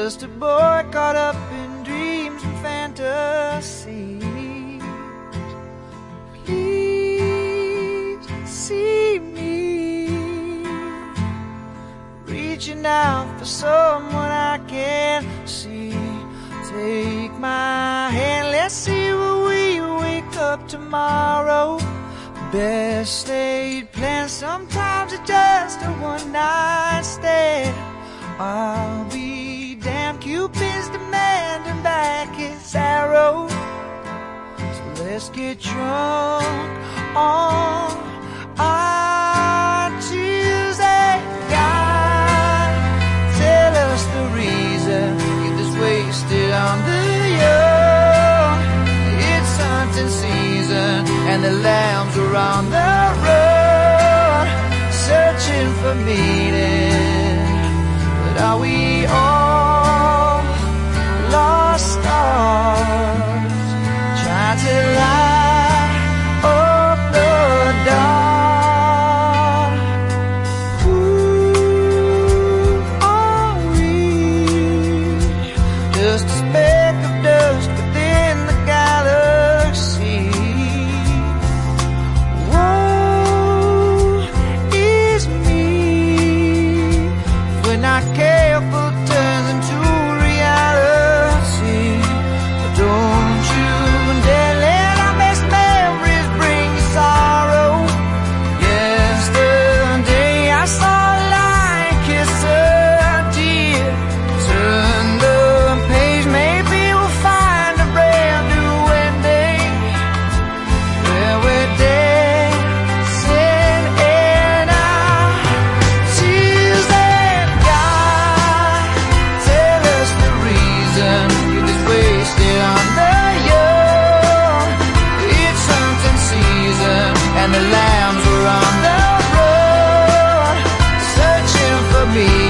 just a boy caught up in dreams and fantasy. Please see me reaching out for someone I can't see. Take my hand, let's see where we wake up tomorrow. Best laid plans, sometimes it's just a one-night stand. I'll be damned, Cupid's demanding back his arrow. So let's get drunk on our Tuesday. God, tell us the reason, get this wasted on the young. It's hunting season and the lambs are on the road, searching for meaning. But are we all lost stars, trying to light up the dark? Who are we? Just a speck of dust within the galaxy. Woe is me if we're not careful, turns into reality. But don't you dare let our best memories bring you sorrow. Yesterday I saw a lion kiss a deer. Turn the page, maybe we'll find a brand new ending, where we're dancing in our Tuesday. God, tell us the reason you're this wasted on the young. It's hunting season and the lambs are on the road, searching for me.